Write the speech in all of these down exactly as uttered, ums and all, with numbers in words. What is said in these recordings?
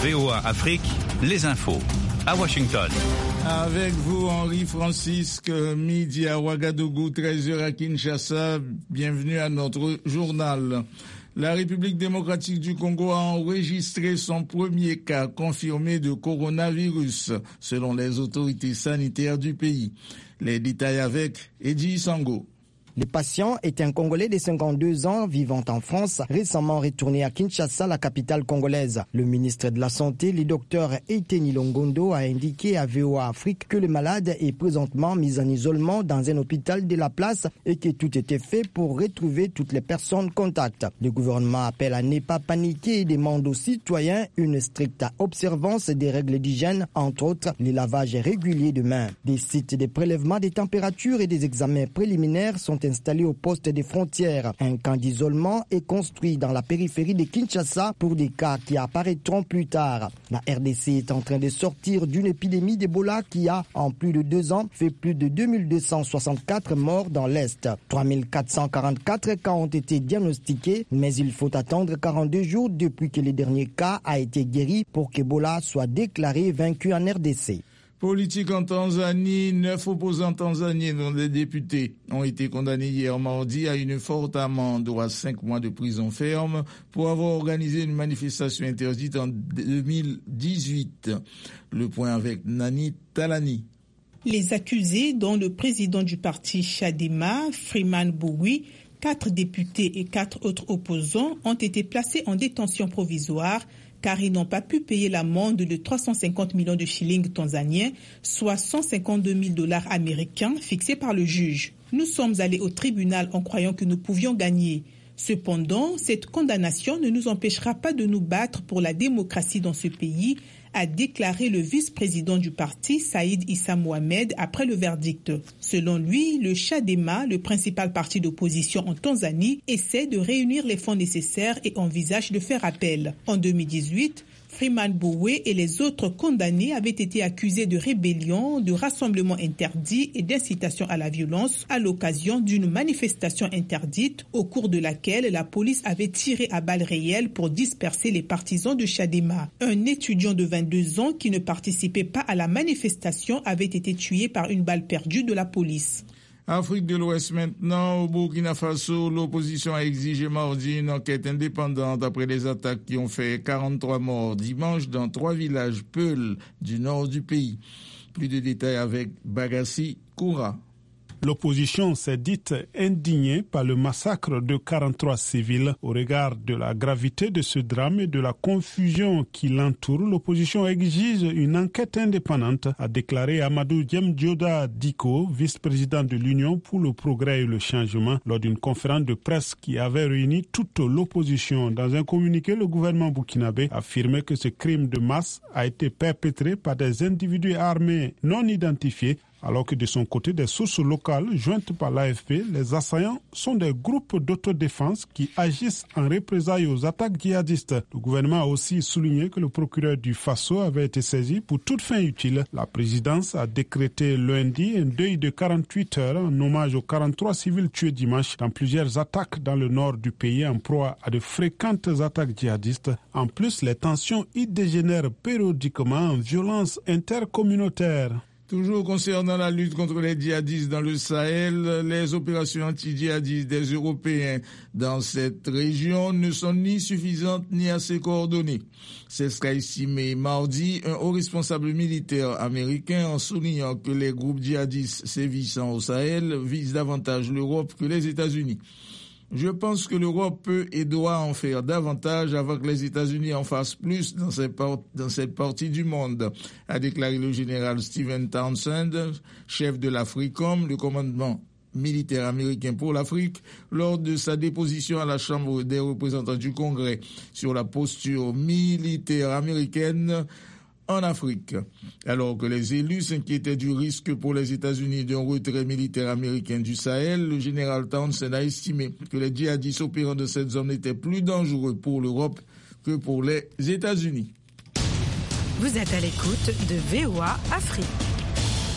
V O A Afrique, les infos. À Washington. Avec vous, Henri Francisque, midi à Ouagadougou, treize heures à Kinshasa. Bienvenue à notre journal. La République démocratique du Congo a enregistré son premier cas confirmé de coronavirus, selon les autorités sanitaires du pays. Les détails avec Edji Sango. Le patient est un Congolais de cinquante-deux ans vivant en France, récemment retourné à Kinshasa, la capitale congolaise. Le ministre de la Santé, le docteur Eiteni Longondo, a indiqué à V O A Afrique que le malade est présentement mis en isolement dans un hôpital de la place et que tout était fait pour retrouver toutes les personnes contacts. Le gouvernement appelle à ne pas paniquer et demande aux citoyens une stricte observance des règles d'hygiène, entre autres le lavage régulier de mains. Des sites de prélèvement des températures et des examens préliminaires sont installé au poste des frontières. Un camp d'isolement est construit dans la périphérie de Kinshasa pour des cas qui apparaîtront plus tard. La R D C est en train de sortir d'une épidémie d'Ebola qui a, en plus de deux ans, fait plus de deux mille deux cent soixante-quatre morts dans l'Est. trois mille quatre cent quarante-quatre cas ont été diagnostiqués, mais il faut attendre quarante-deux jours depuis que le dernier cas a été guéri pour qu'Ebola soit déclaré vaincu en R D C. Politique en Tanzanie, neuf opposants tanzaniens dont des députés ont été condamnés hier mardi à une forte amende ou à cinq mois de prison ferme pour avoir organisé une manifestation interdite en deux mille dix-huit. Le point avec Nani Talani. Les accusés, dont le président du parti Chadema, Freeman Mbowe, quatre députés et quatre autres opposants, ont été placés en détention provisoire car ils n'ont pas pu payer l'amende de trois cent cinquante millions de shillings tanzaniens, soit cent cinquante-deux mille dollars américains, fixés par le juge. Nous sommes allés au tribunal en croyant que nous pouvions gagner. Cependant, cette condamnation ne nous empêchera pas de nous battre pour la démocratie dans ce pays, a déclaré le vice-président du parti, Saïd Issa Mohamed, après le verdict. Selon lui, le Chadema, le principal parti d'opposition en Tanzanie, essaie de réunir les fonds nécessaires et envisage de faire appel. En deux mille dix-huit, Freeman Mbowe et les autres condamnés avaient été accusés de rébellion, de rassemblement interdit et d'incitation à la violence à l'occasion d'une manifestation interdite au cours de laquelle la police avait tiré à balles réelles pour disperser les partisans de Chadema. Un étudiant de vingt-deux ans qui ne participait pas à la manifestation avait été tué par une balle perdue de la police. Afrique de l'Ouest maintenant, au Burkina Faso, l'opposition a exigé mardi une enquête indépendante après les attaques qui ont fait quarante-trois morts dimanche dans trois villages Peul du nord du pays. Plus de détails avec Bagassi Koura. L'opposition s'est dite indignée par le massacre de quarante-trois civils. Au regard de la gravité de ce drame et de la confusion qui l'entoure, l'opposition exige une enquête indépendante, a déclaré Amadou Diemdioda Diko, vice-président de l'Union pour le progrès et le changement, lors d'une conférence de presse qui avait réuni toute l'opposition. Dans un communiqué, le gouvernement burkinabé affirmait que ce crime de masse a été perpétré par des individus armés non identifiés, alors que de son côté, des sources locales jointes par l'A F P, les assaillants sont des groupes d'autodéfense qui agissent en représailles aux attaques djihadistes. Le gouvernement a aussi souligné que le procureur du Faso avait été saisi pour toute fin utile. La présidence a décrété lundi un deuil de quarante-huit heures en hommage aux quarante-trois civils tués dimanche dans plusieurs attaques dans le nord du pays en proie à de fréquentes attaques djihadistes. En plus, les tensions y dégénèrent périodiquement en violence intercommunautaire. Toujours concernant la lutte contre les djihadistes dans le Sahel, les opérations anti-djihadistes des Européens dans cette région ne sont ni suffisantes ni assez coordonnées. C'est ce qu'a estimé mardi un haut responsable militaire américain en soulignant que les groupes djihadistes sévissant au Sahel visent davantage l'Europe que les États-Unis. Je pense que l'Europe peut et doit en faire davantage avant que les États-Unis en fassent plus dans cette, part, dans cette partie du monde, a déclaré le général Stephen Townsend, chef de l'AFRICOM, le commandement militaire américain pour l'Afrique, lors de sa déposition à la Chambre des représentants du Congrès sur la posture militaire américaine en Afrique. Alors que les élus s'inquiétaient du risque pour les États-Unis d'un retrait militaire américain du Sahel, le général Townsend a estimé que les djihadistes opérant de cette zone étaient plus dangereux pour l'Europe que pour les États-Unis. Vous êtes à l'écoute de V O A Afrique.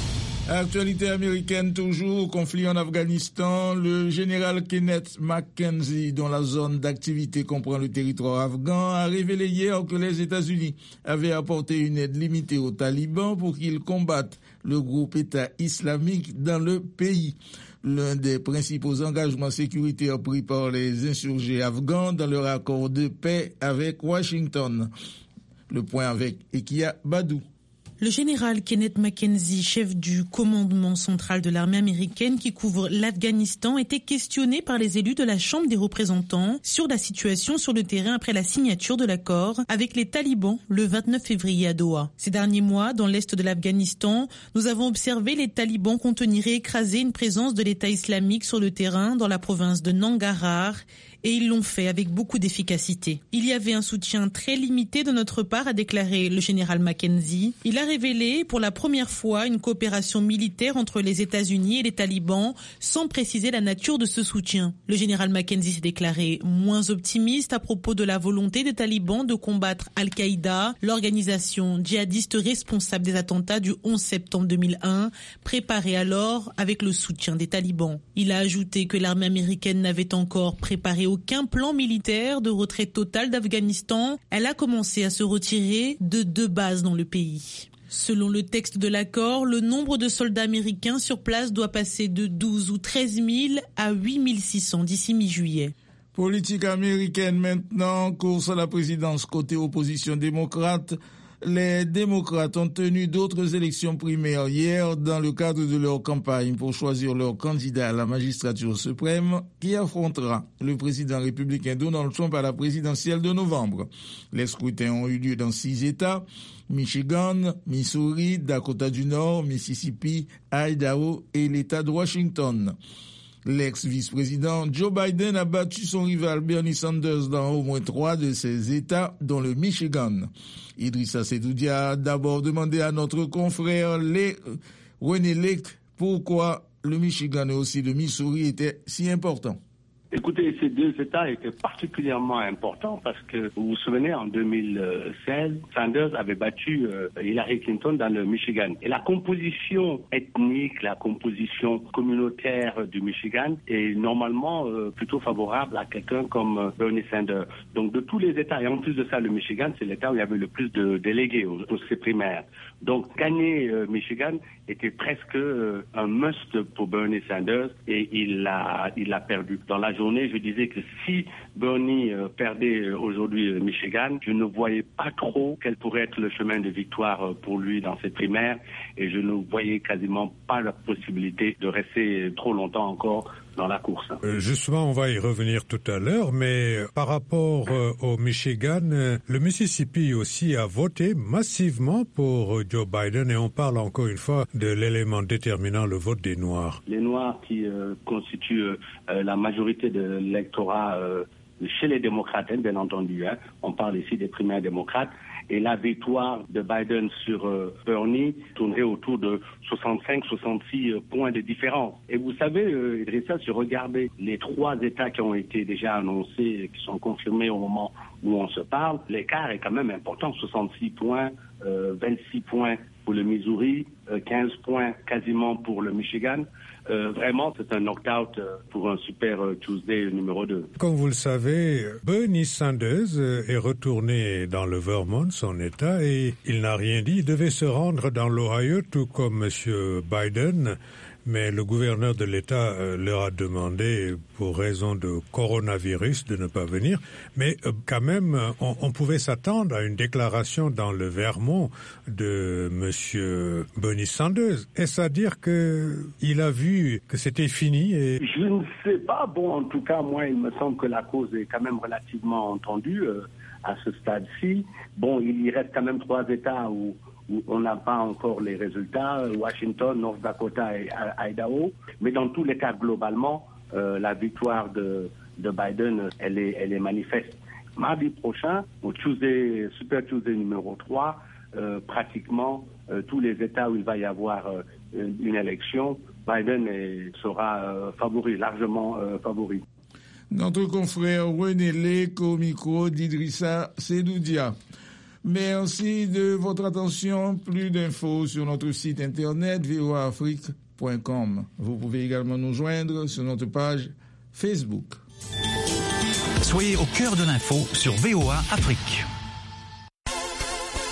Actualité américaine toujours, conflit en Afghanistan. Le général Kenneth McKenzie, dont la zone d'activité comprend le territoire afghan, a révélé hier que les États-Unis avaient apporté une aide limitée aux talibans pour qu'ils combattent le groupe État islamique dans le pays. L'un des principaux engagements sécuritaires pris par les insurgés afghans dans leur accord de paix avec Washington. Le point avec Ekia Badou. Le général Kenneth McKenzie, chef du commandement central de l'armée américaine qui couvre l'Afghanistan, était questionné par les élus de la Chambre des représentants sur la situation sur le terrain après la signature de l'accord avec les talibans le vingt-neuf février à Doha. Ces derniers mois, dans l'est de l'Afghanistan, nous avons observé les talibans contenir et écraser une présence de l'État islamique sur le terrain dans la province de Nangarhar. Et ils l'ont fait avec beaucoup d'efficacité. Il y avait un soutien très limité de notre part, a déclaré le général McKenzie. Il a révélé pour la première fois une coopération militaire entre les États-Unis et les talibans, sans préciser la nature de ce soutien. Le général McKenzie s'est déclaré moins optimiste à propos de la volonté des talibans de combattre Al-Qaïda, l'organisation djihadiste responsable des attentats du onze septembre deux mille un, préparée alors avec le soutien des talibans. Il a ajouté que l'armée américaine n'avait encore préparé aucun plan militaire de retrait total d'Afghanistan. Elle a commencé à se retirer de deux bases dans le pays. Selon le texte de l'accord, le nombre de soldats américains sur place doit passer de douze ou treize mille à huit mille six cents d'ici mi-juillet. Politique américaine maintenant, course à la présidence côté opposition démocrate. Les démocrates ont tenu d'autres élections primaires hier dans le cadre de leur campagne pour choisir leur candidat à la magistrature suprême qui affrontera le président républicain Donald Trump à la présidentielle de novembre. Les scrutins ont eu lieu dans six États, Michigan, Missouri, Dakota du Nord, Mississippi, Idaho et l'État de Washington. L'ex-vice-président Joe Biden a battu son rival Bernie Sanders dans au moins trois de ces États, dont le Michigan. Idrissa Sedoudia a d'abord demandé à notre confrère René Lec pourquoi le Michigan et aussi le Missouri étaient si importants. Écoutez, ces deux États étaient particulièrement importants parce que, vous vous souvenez, en deux mille seize, Sanders avait battu euh, Hillary Clinton dans le Michigan. Et la composition ethnique, la composition communautaire du Michigan est normalement euh, plutôt favorable à quelqu'un comme euh, Bernie Sanders. Donc, de tous les États, et en plus de ça, le Michigan, c'est l'État où il y avait le plus de délégués aux, aux ces primaires. Donc, gagner euh, Michigan était presque euh, un must pour Bernie Sanders et il l'a, il l'a perdu. Dans la journée, je disais que si Bernie euh, perdait euh, aujourd'hui euh, Michigan, je ne voyais pas trop quel pourrait être le chemin de victoire euh, pour lui dans cette primaire et je ne voyais quasiment pas la possibilité de rester trop longtemps encore dans la course. Euh, justement, on va y revenir tout à l'heure, mais par rapport euh, au Michigan, euh, le Mississippi aussi a voté massivement pour euh, Joe Biden et on parle encore une fois de l'élément déterminant, le vote des Noirs. Les Noirs qui euh, constituent euh, la majorité de l'électorat euh, chez les démocrates, hein, bien entendu. Hein. On parle ici des primaires démocrates. Et la victoire de Biden sur euh, Bernie tournerait autour de soixante-cinq à soixante-six euh, points de différence. Et vous savez, euh, Idrissa, si vous regardez les trois États qui ont été déjà annoncés, qui sont confirmés au moment où on se parle, l'écart est quand même important, soixante-six points, euh, vingt-six points pour le Missouri, euh, quinze points quasiment pour le Michigan. Euh, vraiment, c'est un knock-out euh, pour un Super Tuesday numéro deux. Comme vous le savez, Bernie Sanders est retourné dans le Vermont, son État, et il n'a rien dit. Il devait se rendre dans l'Ohio, tout comme M. Biden, mais le gouverneur de l'État euh, leur a demandé, pour raison de coronavirus, de ne pas venir. Mais euh, quand même, on, on pouvait s'attendre à une déclaration dans le Vermont de M. Bernie Sanders. Est-ce à dire qu'il a vu que c'était fini et... Je ne sais pas. Bon, en tout cas, moi, il me semble que la cause est quand même relativement entendue euh, à ce stade-ci. Bon, il y reste quand même trois États où où on n'a pas encore les résultats, Washington, North Dakota et Idaho. Mais dans tous les cas, globalement, euh, la victoire de, de Biden, elle est, elle est manifeste. Mardi prochain, au Tuesday, Super Tuesday numéro trois, euh, pratiquement euh, tous les États où il va y avoir euh, une élection, Biden est, sera euh, favori, largement euh, favori. Notre confrère René Lec au micro d'Idrissa Sedoudia. Merci de votre attention. Plus d'infos sur notre site internet v o a afrique point com. Vous pouvez également nous joindre sur notre page Facebook. Soyez au cœur de l'info sur V O A Afrique.